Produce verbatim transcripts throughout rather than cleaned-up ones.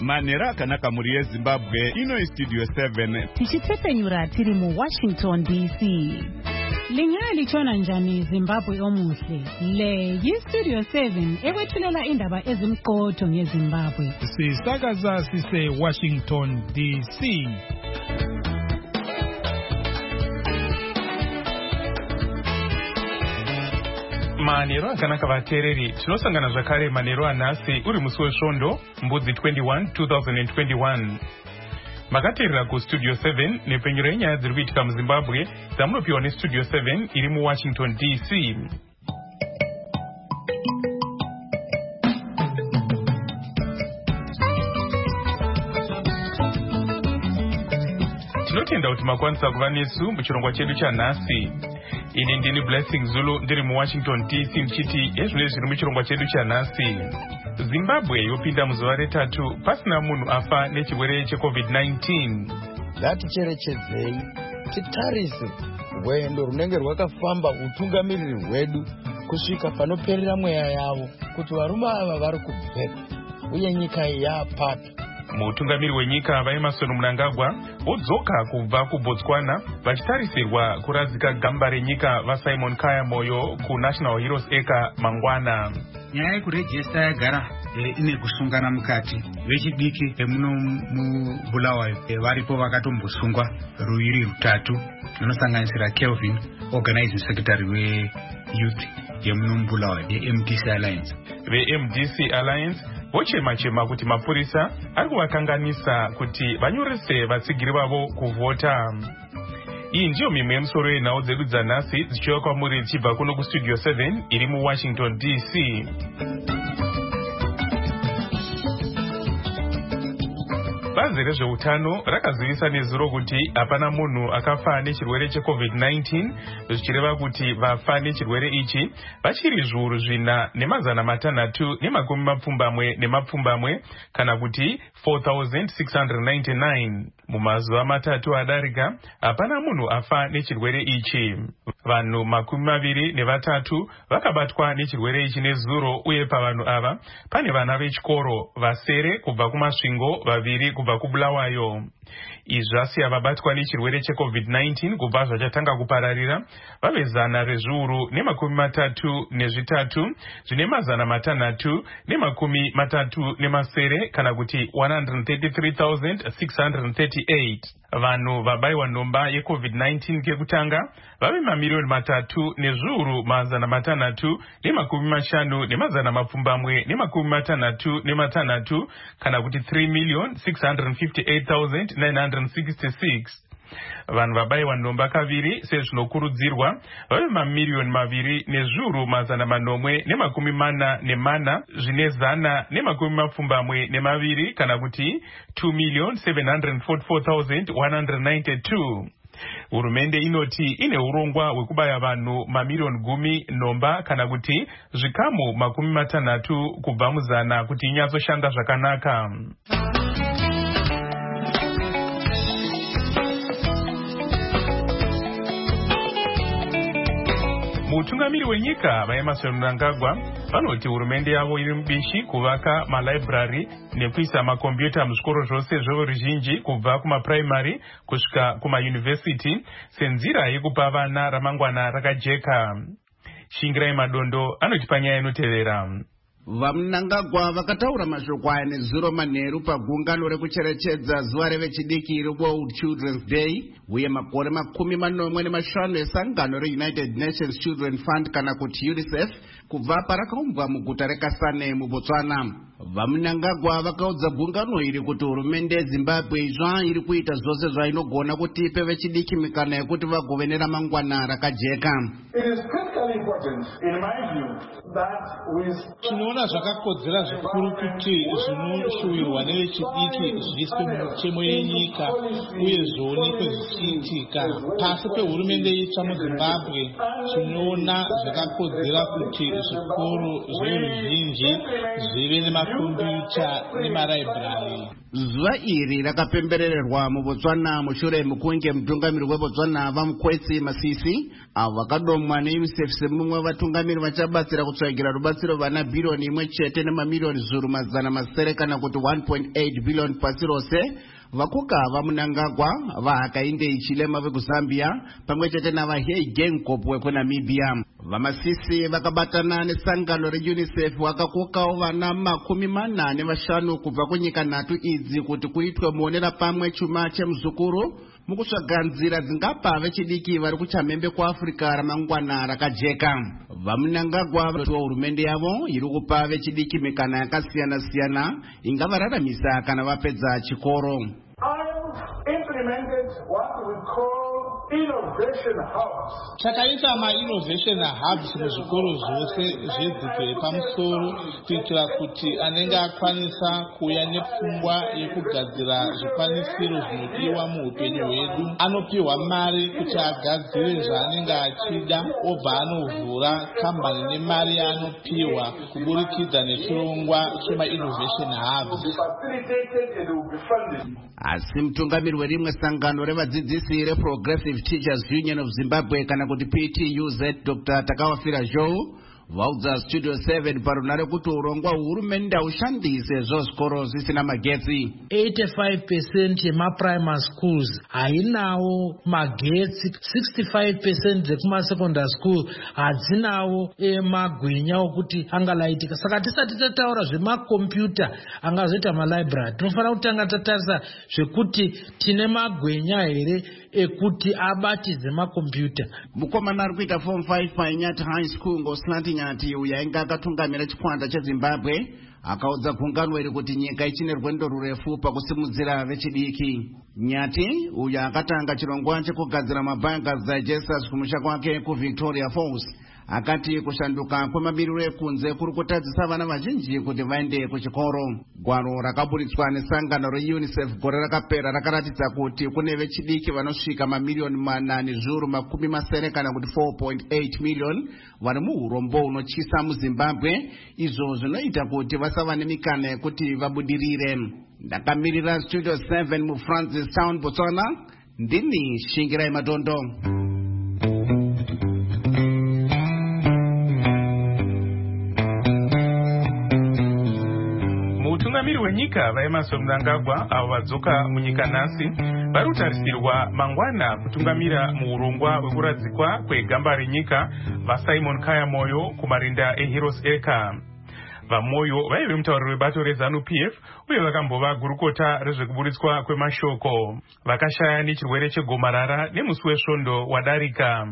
Manera akanaka muri yeZimbabwe ino Studio seven. Tichitsepenyura tiri mu Washington D C. Lingali chona njani Zimbabwe omuhle. Le yi Studio seven ewethulela indaba ezimqotho ngeZimbabwe. Sisakaza sise Washington D C. Manero akanaka vatereri tinosangana zvakare manero anhasi uri musi wesvondo mbudzi twenty-one two thousand twenty-one. Makateerera kuStudio seven nepenyero yenyaya dziri kuitika muZimbabwe dzamunopiwa neStudio seven iri muWashington D C. Tinotenda kuti makwanisa kuva nesu muchirongwa chedu chanhasi. Ini ndini Blessing Zulu ndiri muWashington D C mchiti ezvino zviri muchirongwa chedu chanhasi. Zimbabwe yopinda muzuva retatu pasina munhu afa nechirwere cheCovid nineteen. Ngaticherechedzei titarise rwendo runenge rwakafamba utungamiriri hwedu kusvika panoperera mweya yavo kuti varume ava vari kubvepa uye nyika iyi yaapata. Mutungamiri wenyika vaEmmerson Mnangagwa vodzoka kubva kuBotswana vachitarisirwa kurazika gamba renyika vaSimon Kaya Moyo kuNational Heroes Acre mangwana. Nyaya yekurejista yagara ine kusungana mukati. Vechidiki vemuno muBulawayo varipo vakatombosungwa ruiri rutatu runosanganisira Kelvin, Organizing Secretary weYouth yemuno muBulawayo yeM D C Alliance. VeM D C Alliance vochema chema kuti mapurisa ari kuvakanganisa kuti vanyorese vatsigiri vavo kuvhota. Iyi ndiyo mimwe yemusoro yenhau dzedu dzanhasi dzichiuya kwamuri dzichibva kuno kuStudio seven iri muWashington D C. Bazi rezveutano rakazivisa nezuro kuti hapana munhu akafa nechirwere cheCovid nineteen, zvichireva kuti vafa nechirwere ichi vachiri zviuru zvina nemazana matanhatu nemakumi mapfumbamwe nemapfumbamwe kana kuti four thousand six hundred ninety-nine. Mumazuva matatu adarika hapana munhu afa nechirwere ichi. Vanhu makumi maviri nevatatu vakabatwa nechirwere ichi nezuro, uye pavanhu ava pane vana vechikoro vasere kubva kumasvingo, vaviri kubva kuBulawayo. Izvasiya vabatwa nechirwere cheCovid nineteen kubva zvachatanga kupararira vave zana rezviuru nemakumi matatu nezvitatu zvine mazana matanhatu nemakumi matatu nemasere kana kuti one hundred thirty-three thousand six hundred thirty-eight. Vanhu vabayiwa nhomba yeCovid nineteen kekutanga vave mamiliyoni matatu nezviuru mazana matanhatu nemakumi mashanu nemazana mapfumbamwe nemakumi matanhatu nematanhatu kana kuti three million six hundred fifty-eight thousand nine hundred sixty-six. Vanhu vabayiwa nhomba kaviri sezvinokurudzirwa vave mamiliyoni maviri nezviuru mazana manomwe nemakumi mana nemana zvine zana nemakumi mapfumbamwe nemaviri kana kuti two million seven hundred forty-four thousand one hundred ninety-two. Hurumende inoti ine urongwa hwekubaya vanhu mamiliyoni gumi nhomba kana kuti zvikamu makumi matanhatu kubva muzana kuti inyatsoshanda zvakanaka. Mutungamiri wenyika vaEmmerson Mnangagwa vanoti hurumende yavo iri mubishi kuvaka malibrary nekuisa makombiyuta muzvikoro zvose zveruzhinji kubva kumapuraimari kusvika kumayunivhesiti senzira yekupa vana ramangwana rakajeka. Shingirai Madondo anoti panyaya inotevera. VaMnangagwa vakataura mashoko aya nezuro manheru pagungano rekucherechedza zuva revechidiki reWorld Children's Day uye makore makumi manomwe nemashanu esangano reUnited Nations Children Fund kana kuti UNICEF kubva parakaumbwa muguta reKasane muBotswana. VaMnangagwa vakaudza gungano iri kuti hurumende yeZimbabwe izva iri kuita zvose zvainogona kuti ipe vechidiki mikana yekuti vagove neramangwana rakajeka. Tinoona zvakakodzera zvikuru kuti zvinoshuwirwa nevechidiki zviiswe mumutemo yenyika uye zvionekwe zvichiitika. Pasi pehurumende itsva muZimbabwe tinoona zvakakodzera kuti zvikoro zveruzhinji zvive nemakombiyuta nemalibrary. zuva iri rakapembererwa muBotswana mushure mekunge mutungamiri weBotswana vaMukwetsi Masisi avo vakadomwa neUNICEF semumwe vatungamiri vachabatsira kutsvagira rubatsiro vana bhirioni imwe chete nemamiliyoni zviuru mazana masere kana kuti one point eight billion pasi rose. Vakuka vaMunangagwa, vaHakainde Hichilema vekuZambia pamwe chete navaHei Geingob wekuNamibia. VaMasisi vakabatana nesangano reUNICEF vakakokawo vana makumi mana nevashanu kubva kunyika nhatu idzi kuti kuitwe muonera pamwe chuma chemuzukuru mukutsvaga nzira dzingapa vechidiki vari kuchamhembe kuAfrica ramangwana rakajeka. VaMunangagwa vatiwa hurumende yavo iri kupa vechidiki mikana yakasiyana siyana ingavararamisa kana vapedza chikoro. Implemented what we call innovation hubs. Takaita ma innovation hubs muzvikoro zvose zvedzidzo yepamusoro kuitira kuti anenge akwanisa kuuya nepfungwa yekugadzira zvikwanisiro zvinodiwa muupenyu hwedu anopiwa mari kuti agadzire zvaanenge achida obva anovhura kambani nemari yaanopiwa kuburikidza nechirongwa chema innovation hubs. Asi mutungamiri werimwe sangano revadzidzisi reProgressive Teachers Union of Zimbabwe kana kuti P T U Z Doctor Takawafira Joe vaudza Studio seven parunare kuti urongwa hurumende hushandise zvikoro zvisina magetsi. eighty-five percent yemaprimary schools hainawo magetsi, sixty-five percent dzekumasecondary school hadzinawo magwinya okuti angalaitika. Saka tisati tataura zvemakombiyuta angazoita malibrary tinofanira kutanga tatarisa zvekuti tine magwinya here ekuti abatidze makombiyuta. Mukomana ari kuita form five paInyati High School ngoSlanti Nyati uyo ainge akatungamira chikwata cheZimbabwe akaudza gungano iri kuti nyika ichine rwendo rurefu pakusimudzira vechidiki. Nyati uyo akatanga chirongwa chekugadzira mabiogas digesters kumusha kwake kuVictoria Falls akati kushanduka kwemabiriro ekunze kuri kutadzisa vana vazhinji kuti vaende kuchikoro. Gwaro rakaburitswa nesangano reUNICEF gore rakapera rakaratidza kuti kune vechidiki vanosvika mamiliyoni manani zviuru makumi masere kana kuti four point eight million vari muurombo unotyisa muZimbabwe, izvo zvinoita kuti vasava nemikana yekuti vabudirire. Ndakamirira Studio seven muFrancis Town, Botswana, ndini Shingirai Madondo. Mutungamiri wenyika vaEmmerson Mnangagwa avo vadzoka munyika nhasi vari kutarisirwa mangwana kutungamira muurongwa hwekuradzikwa kwegamba renyika vaSimon Kaya Moyo kumarinda eHeroes Acre. VaMoyo vaive mutauriri webato reZANU-P F uye vakambova gurukota rezvekuburitswa kwemashoko. Vakashaya nechirwere chegomarara nemusi wesvondo wadarika.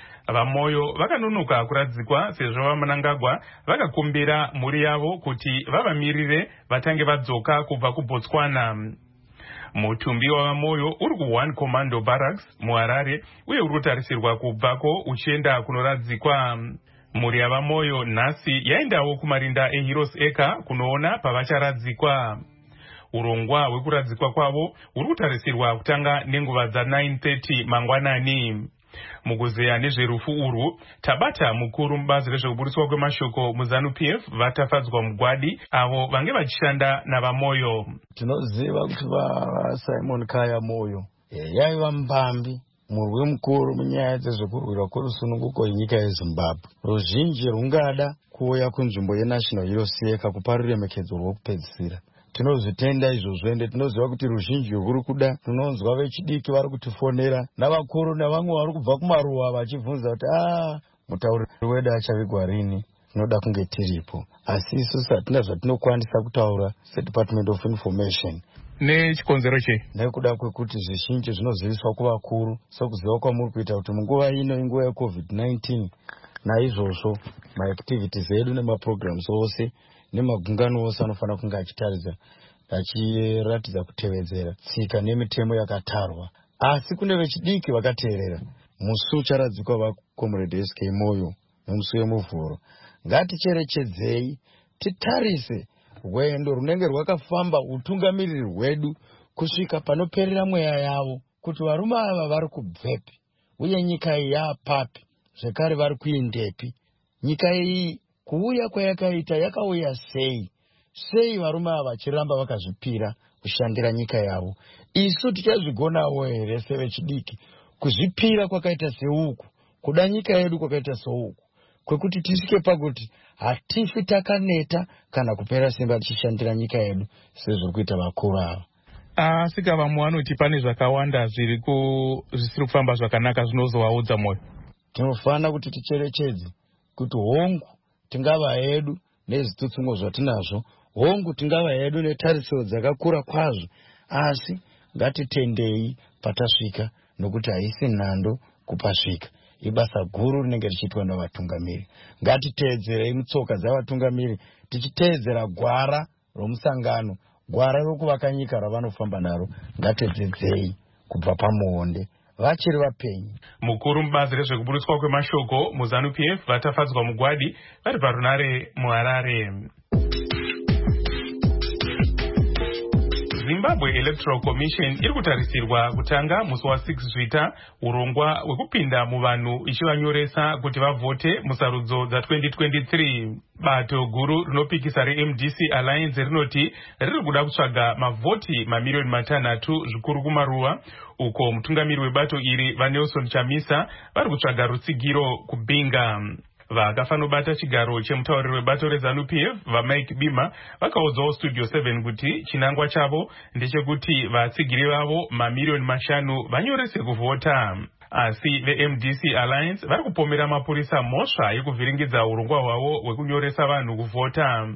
VaMoyo vakanonoka kuradzikwa sezvo vaMnangagwa vakakumbira mhuri yavo kuti vavamirire vatange vadzoka kubva kuBotswana. Mutumbi wavaMoyo uri kuOne Commando Barracks muHarare uye uri kutarisirwa kubvako uchienda kunoradzikwa. Mhuri yavaMoyo nhasi yaendawo kumarinda eHeroes Acre kunoona pavacharadzikwa. Urongwa hwekuradzikwa kwavo uri kutarisirwa kutanga nenguva dza-nine thirty mangwanani. Mukuzeya nezverufu urwu tabata mukuru mubazi rezvekuburitswa kwemashoko muZANU-P F vatafadzwa mugwadi avo vange vachishanda navaMoyo. Tinoziva kuti vaSimon Kaya Moyo yaiva mbambi murwi mukuru munyaya dzezvekurwira kwerusununguko yenyika yeZimbabwe. Ruzhinji rungada kuuya kunzvimbo yeNational Heroes Acre kupa ruremekedzo rwokupedzisira. Tinozvitenda izvozvo ende tinoziva kuti ruzhinji rwuri kuda. Tinonzwa vechidiki vari kutifonera navakuru navamwe vari kubva kumaruwa vachibvunza kuti ah mutauriri wedu achavigwa rini, tinoda kunge tiripo. Asi isusu hatina zvatinokwanisa kutaura seDepartment of Information. Nechikonzero che nekuda kwekuti zvizhinji zvinoziviswa kuvakuru sokuziva kwamuri kuita kuti munguva ino inguva yecovid nineteen naizvozvo maactivities edu nemaprograms ose nemagungano ose anofanira kunge achitaridza achiratidza kutevedzera tsika nemitemo yakatarwa. Asi kune vechidiki vakateerera. Musi ucharadzikwa vaComrade S K Moyo nemusi wemuvhuro. Ngaticherechedzei titarise rwendo runenge rwakafamba utungamiriri hwedu kusvika panoperera mweya yavo kuti varume ava vari kubvepi uye nyika iyi yapapi zvekare vari kuindepi. Nyika iyi kuuya kwayakaita yakauya sei sei varume ava vachiramba vakazvipira kushandira nyika yavo. Isu tichazvigonawo here sevechidiki kuzvipira kwakaita seuku, kuda nyika yedu kwakaita seuku, kwekuti tisvike pakuti hatifi takaneta kana kupera simba tichishandira nyika yedu sezviri kuita vakuru ava. Asi vamwe vanoti pane zvakawanda zviri zvisiri kufamba zvakanaka zvinozovaudza mwoyo. Tinofanira kuti ticherechedze kuti hongu tingava hedu nezvitutsungo zvatinazvo, hongu tingava hedu netarisiro dzakakura kwazvo, asi ngatitendei patasvika, nokuti haisi nhando kupasvika. Ibasa guru rinenge richiitwa navatungamiri. Ngatiteedzerei mutsoka dzavatungamiri, tichiteedzera gwara romusangano, gwara rokuvaka nyika ravanofamba naro. Ngatidzidzei kubva pamuonde vachiri vapenyu. Mukuru mubazi rezvekuburiswa kwemashoko muZANU P F vatafadzwa mugwadi vari parunare muHarare. Zimbabwe Electoral Commission iri kutarisirwa kutanga musi wa six Zvita urongwa hwekupinda muvanhu ichivanyoresa kuti vavhote musarudzo dza twenty twenty-three. Bato guru rinopikisa reM D C Alliance rinoti riri kuda kutsvaga mavhoti mamiliyoni matanhatu zvikuru kumaruwa, uko mutungamiri webato iri vaNelson Chamisa vari kutsvaga rutsigiro kubinga. Vakafanobata chigaro chemutauriri webato reZANU P F vaMike Bima vakaudzawo Studio seven kuti chinangwa chavo ndechekuti vatsigiri vavo mamiliyoni mashanu vanyorese kuvhota. Asi veM D C Alliance vari kupomera mapurisa mhosva yekuvhiringidza urongwa hwavo hwekunyoresa vanhu kuvhota.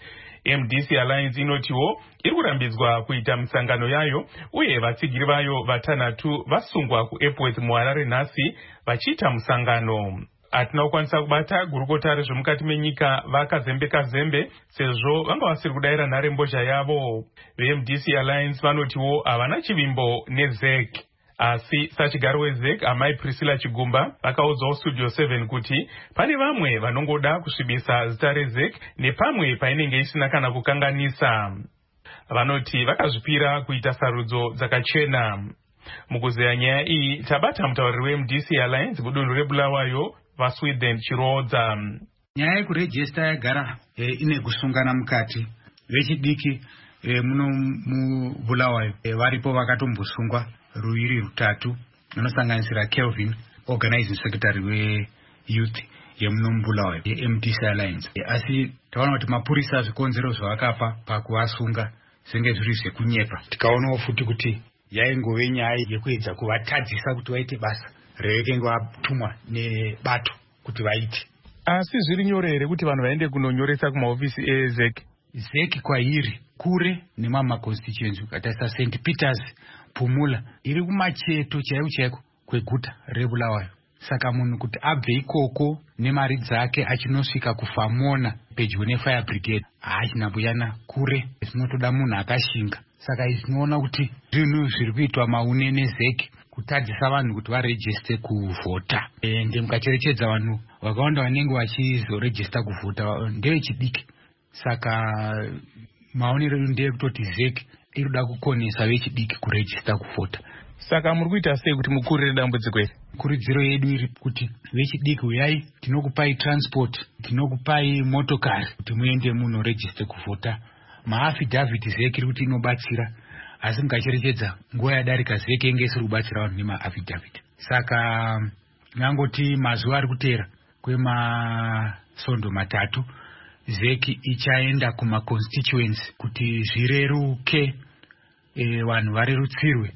M D C Alliance inotiwo iri kurambidzwa kuita misangano yayo, uye vatsigiri vayo vatanhatu vasungwa kuEpworth muHarare nhasi vachiita musangano. Hatina kukwanisa kubata gurukota rezvemukati menyika vakazembeka zembe sezvo vanga vasiri kudayira nhare mbozha yavo. veM D C Alliance vanotiwo havana chivimbo neZ E C. Asi sachigaro weZ E C amai Priscilla Chigumba vakaudzawo Studio seven kuti pane vamwe vanongoda kusvibisa zita reZ E C nepamwe painenge isina kana kukanganisa. Vanoti vakazvipira kuita sarudzo dzakachena. Mukuzeya nyaya iyi tabata mutauriri weM D C Alliance kudunhu reBulawayo vaSweden Chirodza. Nyaya yekurejista yagara e, ine kusungana mukati. Vechidiki e, muno muBulawayo e, varipo vakatombosungwa ruiri rutatu, vanosanganisira Kelvin, organizing secretary weYouth yemuno muBulawayo yeM D C Alliance. E, asi taona kuti mapurisa zvikonzero zvavakapa pakuvasunga zvenge zviri zvekunyepa. Tikaonawo futi kuti yaingove nyaya yekuedza kuvatadzisa kuti vaite basa revekenge vatumwa nebato kuti vaite. Asi zviri nyore here kuti vanhu vaende kunonyoresa kumahofisi eZ E C? Z E C kwairi kure nemama constituency akatarisa Saint Peters, Phumula iri kumacheto chaiko chaiko kweguta reBulawayo. Saka munhu kuti abve ikoko nemari dzake achinosvika kuFamona pedyo neFire Brigade haachina kuyana kure, zvinotoda munhu akashinga. Saka izvinoona kuti zvinhu zviri kuitwa maune neZ E C kutadzisa vanhu kuti varejiste kuvhota. Ende mukacherechedza vanhu vakawanda vanenge vachizorejista kuvhota ndevechidiki. Saka maonero ndeyekutoti Z E C iri kuda kukonesa vechidiki kurejista kuvhota. Saka muri kuita sei kuti mukurire dambudziko iri? Kurudziro yedu iri kuti vechidiki uyai, tinokupai transport, tinokupai motokari kuti muende munorejiste kuvhota. Maafidhavhiti Z E C iri kuti inobatsira, asi mukacherechedza nguva yadarika Z E C inge isiri kubatsira vanhu nemaafidhavhiti. Saka nyangoti mazuva ari kuteera kwemasondo matatu Z E C ichaenda kumaconstituency kuti zvireruke e, vanhu varerutsirwe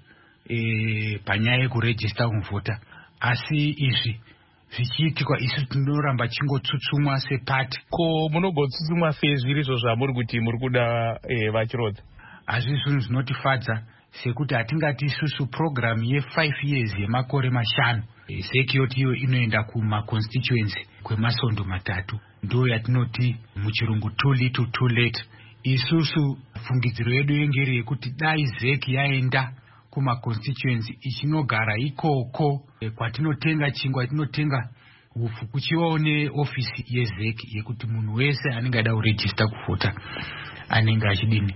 e, panyaya yekurejista kuvhota. Asi izvi zvichiitikwa isu tinoramba chingotsutsumwa sepati. Ko munogotsutsumwa sei zviri izvo zvamuri kuti muri kuda e, vachirodza? Hazvi zvinhu zvinotifadza sekuti hatingati isusu program ye five years yemakore mashanu. Z E C yoti iyo inoenda kumaconstituency kwemasondo matatu. Ndo yatinoti muchirungu too little too late. Isusu fungidziro yedu yengeri yekuti dai Z E C yaenda kumaconstituency ichinogara ikoko e, kwatinotenga chingwa tinotenga ufu kuchivawo neofisi yeZ E C yekuti munhu wese anenge ada kurejista kuvhota anenge achidini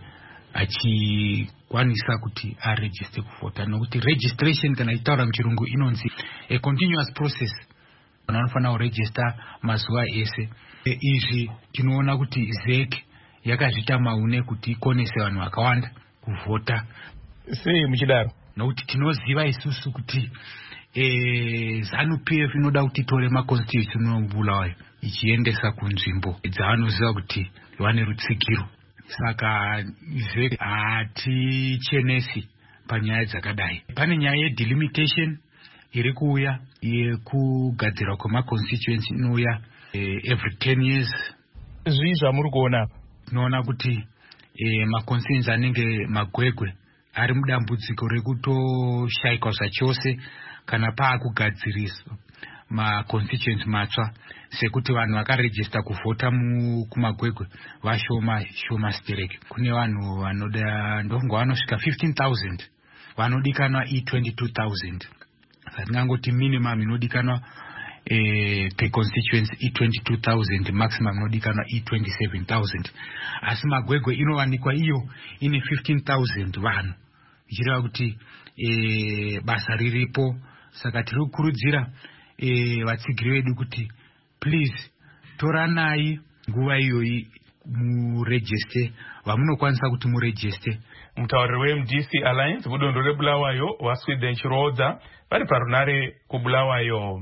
achikwanisa kuti arejiste kuvhota, nokuti registration kana itaura muchirungu inonzi a continuous process. Vanhu vanofanira kurejista mazuva ese. E, izvi tinoona kuti Z E C yakazvita maune kuti ikonese vanhu vakawanda kuvhota. Sei muchidaro? Nokuti tinoziva isusu kuti eh ZANU P F inoda kuti tore maconstitution Bulawayo ichiendesa kunzvimbo dzavanoziva kuti vane rutsigiro. Saka izve ati chenesi panyaya dzakadai. Pane nyaya yedelimitation iri kuuya yekugadzirwa kwemaconstituency inouya every ten years. Zvii zvamuri kuona? Tinoona kuti maconstituency anenge magwegwe ari mudambudziko rekutoshayikwa zvachose kana paakugadziriswa maconstituency matsva, sekuti vanhu vakarejista kuvhota kumagwegwe vashoma shoma stereki. Kune vanhu vanoda ndongo vanosvika fifteen thousand vanodikanwa e twenty-two thousand. Satingangoti minimum inodikanwa eh, per constituency e twenty-two thousand, maximum inodikanwa e twenty-seven thousand. Asi magwegwe inovanikwa iyo ine fifteen thousand vanhu. Ichireva kuti eh, basa riripo. Saka tiri kukurudzira eh, vatsigiri vedu kuti please toranai nguva iyoyi muregister vamunokwanisa kuti muregister. Mutauriri weM D C Alliance kudondo reBulawayo waSweden Chirodza vari parunare kuBulawayo.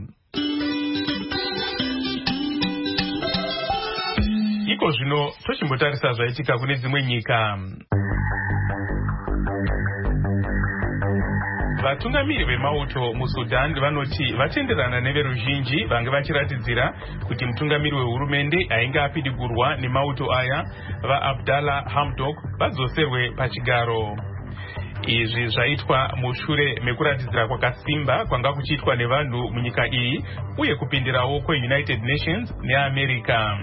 Iko zvino tochimbotarisa zvaitika kune dzimwe nyika. Vatungamiri vemauto muSudan vanoti vatenderana neveruzhinji vange vachiratidzira kuti mutungamiri wehurumende ainge apidigurwa nemauto aya vaAbdallah Hamdok vadzoserwe pachigaro. Izvi zvaitwa mushure mekuratidzira kwakasimba kwanga kuchiitwa nevanhu munyika iyi uye kupindirawo kweUnited Nations neAmerica.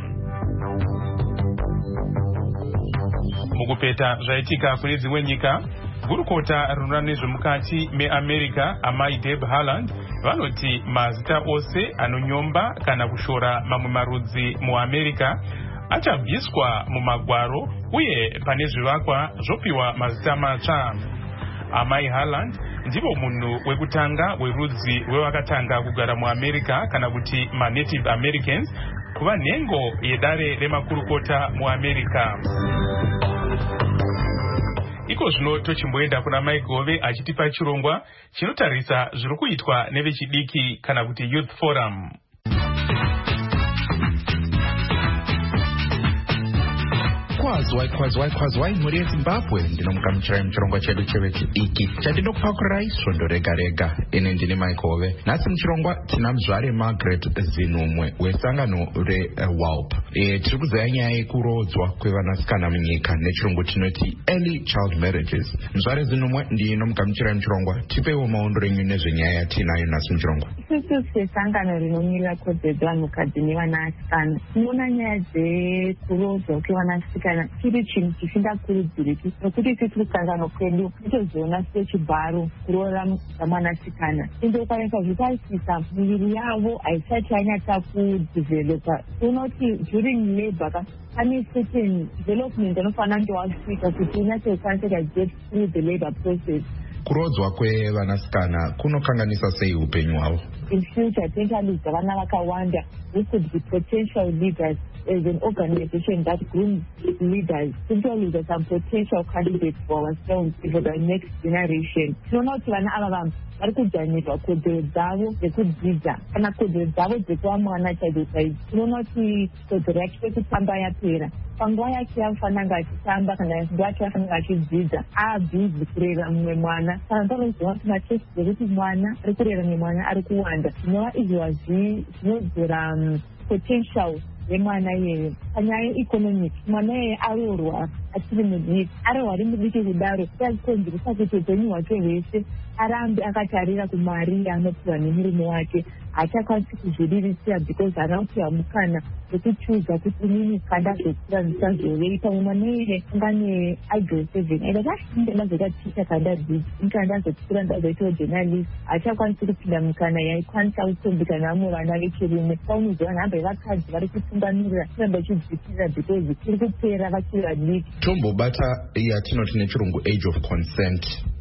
Mukupeta zvaitika kune dzimwe nyika, gurukota rinoona nezvemukati meAmerica amai Deb Haaland vanoti mazita ose anonyomba kana kushora mamwe marudzi muAmerica achabviswa mumagwaro uye pane zvivakwa zvopiwa mazita matsva. Amai Haaland ndivo munhu wekutanga werudzi wevakatanga kugara muAmerica kana kuti maNative Americans kuva nhengo yedare remakurukota muAmerica. Iko zvino tochimboenda kuna Mai Gove achitipa chirongwa chinotarisa zviri kuitwa nevechidiki kana kuti Youth Forum. Kwazwai kwazwai kwazwai muri yeZimbabwe ndinomugamuchirai muchirongwa chedu chevechidiki chatinokupakurai svondo rega rega. Ine ndini Mai Gove. Nhasi muchirongwa tina muzvare Margaret Zinumwe wesangano reWALP. E, tiri kuzaya nyaya yekurodzwa kwevanasikana munyika nechirungu tinoti early child marriages. Muzvare Zinumwe ndinomugamuchirai muchirongwa, tipeiwo maondo renyu nezvenyaya yatinayo nhasi muchirongwa. Isusu sesangano rinomirira kodzero dzevanhukadzi nevanasikana tinoona nyaya dzekurodzwa kwevanasikana chiri chinhu chisingakurudziriki, nokuti isi tiri kusangano kwedu titozoona sechibharo kuroora zvamwanasikana tindokwanisa zvitarisisa miviri yavo haisati yanyatsa kudhivhelopa. Tinoti during labor pane certain development anofanira kunge wasvika kuti unyatse kukwanisa get through the labor process. Kurodzwa kwevanasikana kunokanganisa sei upenyu hwavo? In future tingaludza vana vakawanda who could be potential leaders. As an organization that grooms leaders, simply there's some potential candidates for ourselves for the next generation. So not to an alarm, vari kudzvanirwa kodzero dzavo dzekudzidza kana kodzero dzavo dzekuva mwana chaidzo chaidzo. Tinonoti kodzero yake yekutamba yapera. Panguva yake yafanira kunge achitamba kana nguva yake yafanira kunge achidzidza aabhizi kurera mumwe mwana. Kana tinoziva kuti matesti dzekuti mwana ari kurera mumwe mwana ari kuwanda, zvinova izvo zvinodzora potential yemwana iyeyo. Panyaya yeeconomic mwana iyeye aroorwa achiri mudiki, aroorwa ari mudiki kudaro chazikonzeresa kuti upenyu hwake hwese arambe akatarira kumari yaanopiwa nemurume wake. Haachakwanisi kuzviriritira because haana kupiwa mukana wekuchuza kuti inini kandazokura ndisazoveyi. Pamwe mwana iyeye ungane agirl seven aida kuti inge ndazoita ticha kandadzidza, inga ndazokura ndazoitawo journalist. Haachakwanisi kupinda mukana yaikwanisa kutombika nevamwe vana vechirume. Paunoziva nhamba yevakadzi vari kutungamirira kuramba ichidzikira because iri kupera vachiri vadiki. Tombobata yatinoti nechirungu age of consent.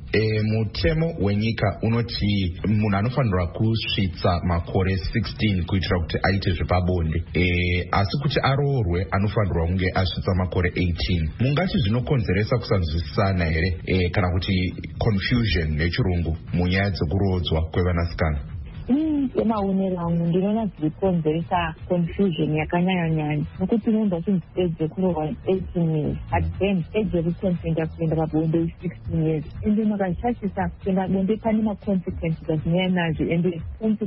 e, mutemo wenyika unoti munhu anofanirwa kusvitsa makore sixteen kuitira kuti aite zvepabonde, e, asi kuti aroorwe anofanirwa kunge asvitsa makore eighteen. Mungati zvinokonzeresa kusanzwisisana here e, kana kuti confusion nechirungu munyaya dzekurodzwa kwevanasikana? Semaonero angu ndinoona zvirikonzeresa confusion yakanyanya-nyanya nokuti unoenda chinhu age yekuroorwa eighteen years but then age yekukonsenta kuenda pabonde sixteen years ende makashashisa kuenda bonde pane maconsequences azinonyanya nazvo ende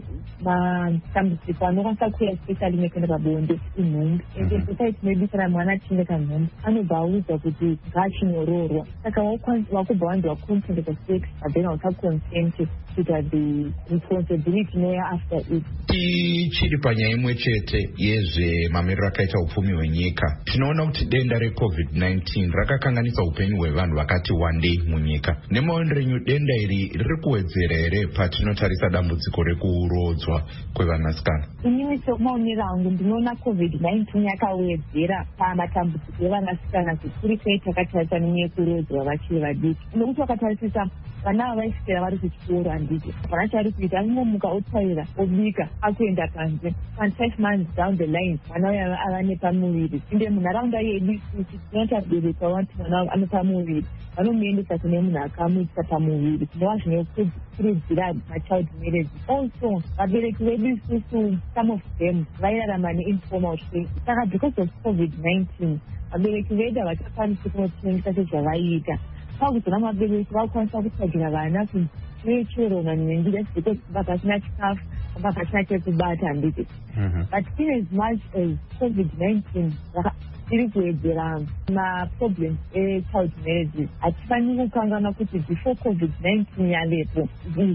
matambudziko anokwanisa kuuya especially nekuenda pabonde inhumbi ende society maybe kana mwana achinge kanhumbi anobva audzwa kuti ngaachindoroorwa saka wakubva wanzi wakonsent pasex but then hausaconsent kuita the responsibility noya after it. Tichiri panyaya imwe chete yezvemamiriro akaita upfumi hwenyika, tinoona kuti denda recovid nineteen rakakanganisa upenyu hwevanhu vakati wandei munyika. Nemaonero enyu denda iri riri kuwedzera here patinotarisa dambudziko rekurodzwa kwevanasikana? Inini semaonero angu ndinoona covid nineteen yakawedzera pamatambudziko evanasikana kuri kuita akatarisa neyekurodzwa vachiri vadiki. Nokuti vakatarisisa vana vaiswera vari kuchikoro handiti vana chari kuita angomuka otsaira obika akuenda panze and five months down the line mwana uya ava nepamuviri ende munharaunda yedu isusu tinoti abereki vavati mwana ane pamuviri vanomuendesa kune munhu akamuisa pamuviri zvinova zvinokurudzira machild marriage. Also vabereki vedu isusu some of them vairarama neinformal trade saka because of covid nineteen vabereki vedu havachakwanisi kunotengesa sezvavaiita pakuzona mabereki vakukwanisa kutsagira vana nechero nanyengida because vakasina chikafu vakasina chekubata handiti but in as much as covid nineteen iri kuwedzera maproblems echild marriages hatifaniri kukangana kuti before covid nineteen yavepo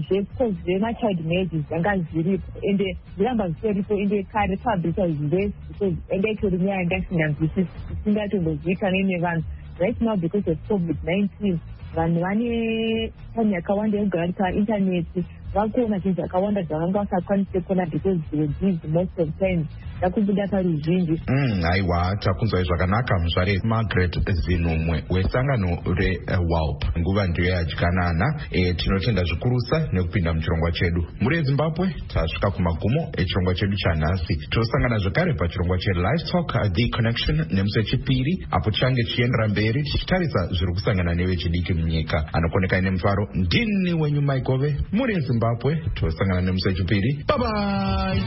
zvemachild marriages zvanga zviripo ende zviramba zvitoripo ende kare pabvisa zvivesi because ende itori nyaya yandasinganzwisisi isingatongozvikanei nevanhu right now because of covid nineteen vanhu vane time yakawanda yekugara paintaneti vakuona zvinhu zvakawanda zvavanga vasakwanise kuona because they busy most of time ndakubuda paruzhinji. Aiwa, takunzwai zvakanaka muzvare Margaret Zinumwe wesangano reWALP. Nguva ndiyo yadyanana. E, tinotenda zvikurusa nekupinda muchirongwa chedu. Muri eZimbabwe tasvika kumagumo echirongwa chedu chanhasi. Tosangana zvakare pachirongwa cheLive Talk The Connection nemusi wechipiri apo change chiendera mberi tichitarisa zviri kusangana nevechidiki munyika. Anokoneka nemufaro ndini wenyu Maikove. Muri eZimbabwe tosangana nemusi wechipiri. Bye bye.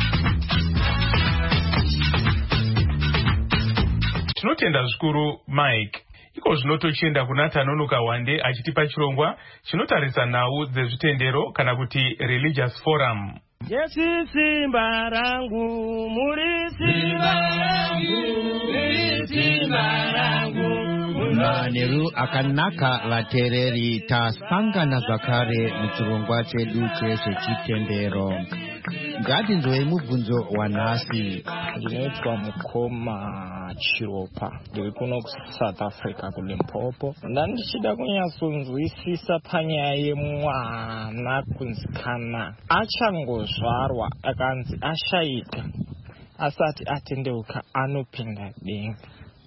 Tinotenda zvikuru Mike. Iko zvino tochienda kuna Tanonoka Wande achitipa chirongwa chinotarisa nhau dzezvitendero kana kuti Religious Forum. Yesu simba rangu, muri simba rangu, muri simba rangu. Maneru akanaka vatereri tasangana zvakare muchirongwa chedu chezvechitendero. Ngatinzwei mubvunzo wanhasi. Ndinoitwa Mukoma Chiropa, ndiri kuno kuSouth Africa kuLimpopo. Ndandichida kunyatsonzwisisa panyaya yemwana kunzikana achangozvarwa akanzi ashaika asati atendeuka anopinda denga.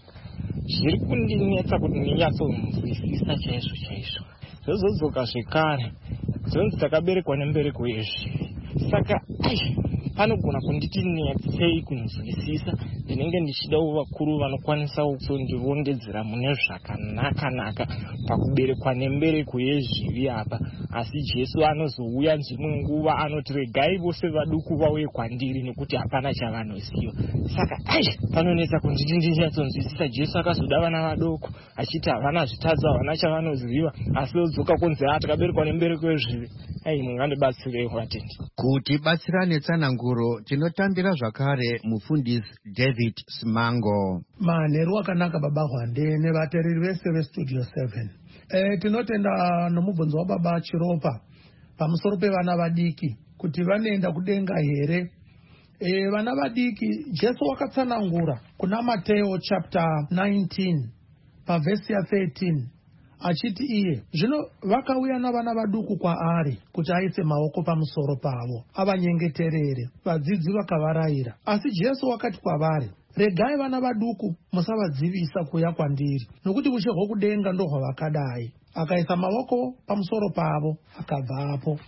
Zviri kundinetsa kuti ndinyatsonzwisisa chaizvo chaizvo. Zvozodzoka zvekare dzonzi takaberekwa nembereko yezvivi. Saka ai panogona kunditi netsei kunzwisisa. Ndinenge ndichida vakuru vanokwanisa kundirondedzera mune zvakanaka-naka pakuberekwa nembereko yezvivi apa. Asi Jesu anozouya dzimwe nguva anoti regai vose vaduku vauye kwandiri nekuti hapana chavanoziva. Saka ai panonetsa kunditi ndinyatsonzwisisa. Jesu akazoda vana vadoko achiti havana zvitadza havana chavanoziva asi odzoka kunzi takaberekwa nembereko yezvivi. Ai mungandibatsirei vatendi. Kuti batsirane tsananguro tinotambira zvakare mufundisi David Simango. Manheru akanaka baba Hwande nevatereri vese veStudio seven. E, tinotenda nomubvunzo wababa Chiropa pamusoro pevana vadiki kuti vanoenda kudenga here. E, vana vadiki Jesu wakatsanangura kuna Mateo chapter nineteen pavhesi ya thirteen achiti iye zvino vakauya navana vaduku kwaari kuti aise maoko pamusoro pavo avanyengeterere. Vadzidzi vakavarayira asi Jesu wakati kwavari regai vana vaduku musavadzivisa kuuya kwandiri, nokuti ushe hwokudenga ndo hwavakadai. Akaisa maoko pamusoro pavo akabvapo.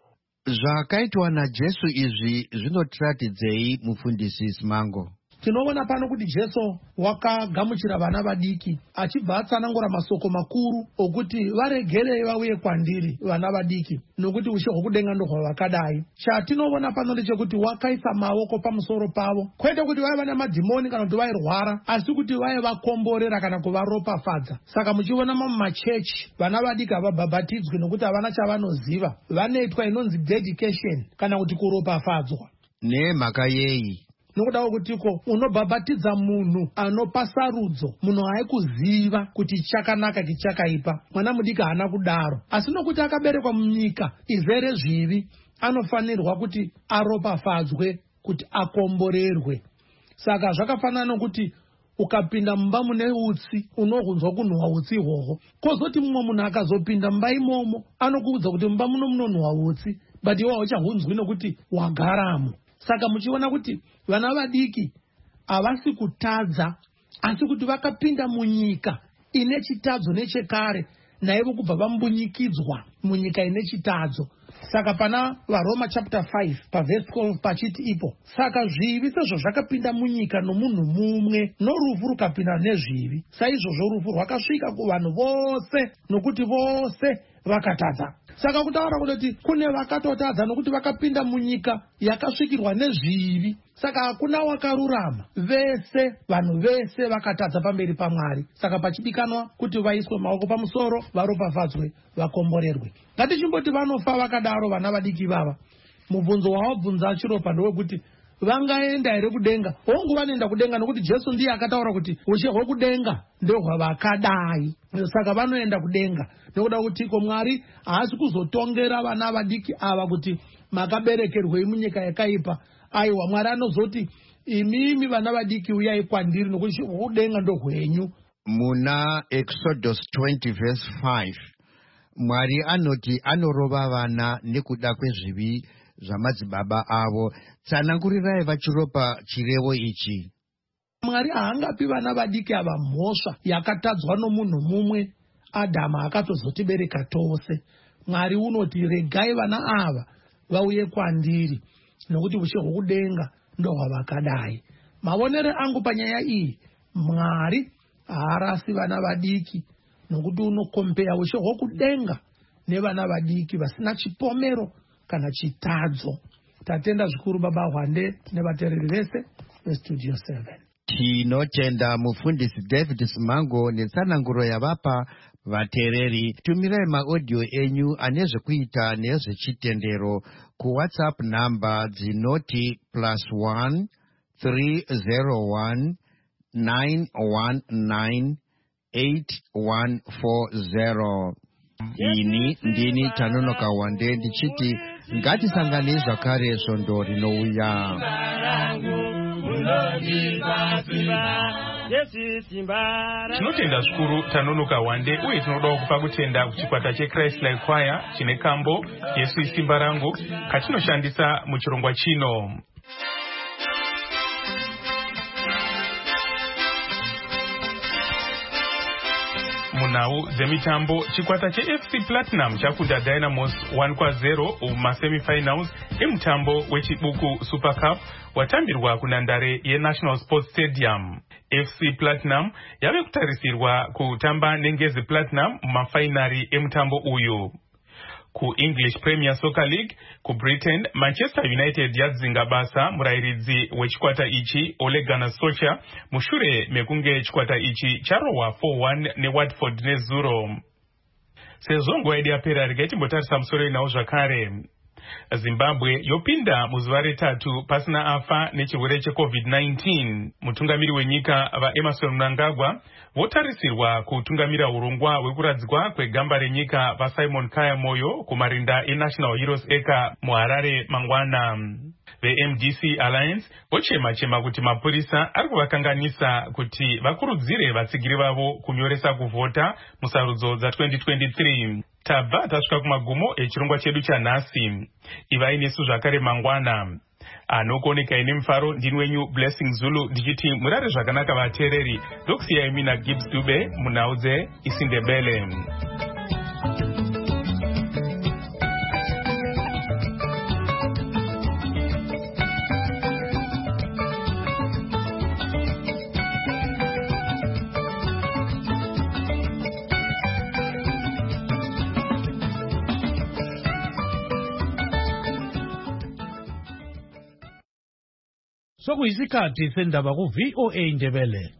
Zvakaitwa naJesu izvi zvinotiratidzei mufundisi Simango? Tinoona pano kuti Jesu wakagamuchira vana vadiki achibva atsanangura masoko makuru okuti varegerei vauye kwandiri vana vadiki, nokuti ushe hwokudenga ndo hwavakadai. Chatinoona pano ndechekuti wakaisa maoko pamusoro pavo, kwete kuti vaiva namadhimoni kana kuti vairwara, asi kuti vaivakomborera kana kuvaropafadza. Saka muchiona mumachechi vana vadiki havabhabhatidzwi nokuti havana chavanoziva, vanoitwa inonzi dedication kana kuti kuropafadzwa. Nemhaka yei? Nokuda kutiko unobhabhatidza munhu anopa sarudzo, munhu haikuziva kuti chakanaka chichakaipa. Mwana mudiki haana kudaro, asi nokuti akaberekwa munyika izere zvivi, anofanirwa kuti aropafadzwe, kuti akomborerwe. Saka zvakafanana nokuti ukapinda mumba mune utsi unohunzwa kunhuhwa utsi ihwohwo, kozoti mumwe munhu akazopinda mumba imomo anokuudza kuti mumba muno munonhuhwa utsi, but iwe hauchahunzwi nokuti wagaramo. Saka muchiona kuti vana vadiki havasi kutadza, asi kuti vakapinda munyika ine chitadzo nechekare, naivo kubva vambunyikidzwa munyika ine chitadzo. Saka pana vaRoma chapter five paverse twelve pachiti ipo, saka zvivi sezvo zvakapinda munyika nomunhu mumwe, norufu rukapinda nezvivi, saizvozvo rufu rwakasvika kuvanhu vose nokuti vose vakatadza. Saka kutaura kuti kune vakatotadza nokuti vakapinda munyika yakasvikirwa nezvivi. Saka hakuna wakarurama, vese vanhu vese vakatadza pamberi paMwari. Saka pachidikanwa kuti vaiswe maoko pamusoro, varopafadzwe, vakomborerwe. Ngatichimboti vanofa vakadaro vana vadiki vava, mubvunzo wawabvunza chiropa ndowekuti vangaenda here kudenga? Hongu vanoenda kudenga nokuti Jesu ndiye akataura kuti ushe hwokudenga ndo hwavakadai. Saka vanoenda kudenga nokuda kuti iko Mwari haasi kuzotongera vana vadiki ava kuti makaberekerwei munyika yakaipa. Aiwa, Mwari anozoti imimi vana vadiki uyai kwandiri nokuti hwokudenga ndo hwenyu. Muna Exodus twenty verse five, Mwari anoti anorova vana nekuda kwezvivi zvamadzibaba avo. Tsanangurirai vachiropa chirevo ichi. Mwari haangapi vana vadiki ava mhosva yakatadzwa nomunhu mumwe, Adhamu akatozotibereka tose. Mwari unoti regai vana ava vauye kwandiri nokuti ushe hwokudenga ndo hwavakadai. Maonere angu panyaya iyi, Mwari haarasi vana vadiki nokuti unokompeya ushe hwokudenga nevana vadiki vasina chipomero kana chitadzo. Tatenda zvikuru baba Hwande nevateereri vese veStudio seven. Tinotenda mufundisi David Simango netsananguro yavapa vateereri. Tumirai maaudio enyu ane zvekuita nezvechitendero kuWhatsApp namba dzinoti plus one three zero one nine one nine eight one four zero. Ini ndini Tanonoka Wande ndichiti ngatisangane zvakare svondo rinouya. Tinotenda zvikuru Tanonoka Wande, uye tinoda kupa kutenda kuchikwata cheChrist Life Choir chine kambo Yesu isimba rangu katinoshandisa muchirongwa chino. Munhau dzemitambo, chikwata cheF C Platinum chakunda Dynamos one kwa zero mumasemifinals emutambo wechibuku Super Cup watambirwa kunhandare yeNational Sports Stadium. F C Platinum yave kutarisirwa kutamba neNgezi Platinum mumafainari emutambo uyu. Ku English Premier Soccer League, ku Britain, Manchester United yadzinga basa murairidzi wechikwata ichi Ole Gunnar Solskjaer mushure mekunge chikwata ichi charohwa four one neWatford nezuro. Sezvo nguva yedu yapera, regai timbotarisa musoro inawo zvakare. Zimbabwe yopinda muzuva retatu pasina afa nechirwere cheCovid nineteen. Mutungamiri wenyika vaEmerson Mnangagwa votarisirwa kutungamira urongwa hwekuradzikwa kwegamba renyika vaSimon Kaya Moyo kumarinda eNational Heroes Acre muHarare mangwana. VeM D C Alliance vochema-chema kuti mapurisa ari kuvakanganisa kuti vakurudzire vatsigiri vavo kunyoresa kuvhota musarudzo dza twenty twenty-three. Tabva tasvika kumagumo echirongwa chedu chanhasi. Ivai nesu zvakare mangwana. anokoneka ine mufaro ndini wenyu Blessing Zulu ndichiti murare zvakanaka vateereri. Ndokusiyai mina Gibbs Dube munhau dzeIsindebele. Sokuyisikhathi sendaba ku V O A Indebele.